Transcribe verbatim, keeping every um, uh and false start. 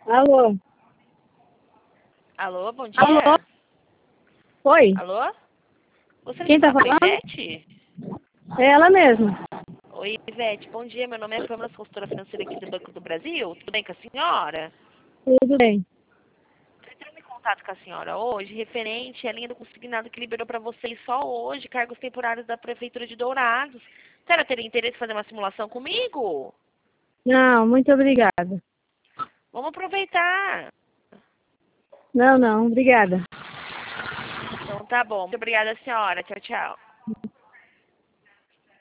Alô? Alô, bom dia. Alô? Oi? Alô? Você Quem tá fala com a falando? Ivete? É ela mesma. Oi, Ivete, bom dia. Meu nome é Pamela, consultora financeira aqui do Banco do Brasil. Tudo bem com a senhora? Tudo bem. Estou entrando em contato com a senhora hoje, referente à linha do consignado que liberou para vocês só hoje, cargos temporários da Prefeitura de Dourados. A senhora teria interesse em fazer uma simulação comigo? Não, muito obrigada. Vamos aproveitar. Não, não, obrigada. Então tá bom. Muito obrigada, senhora. Tchau, tchau.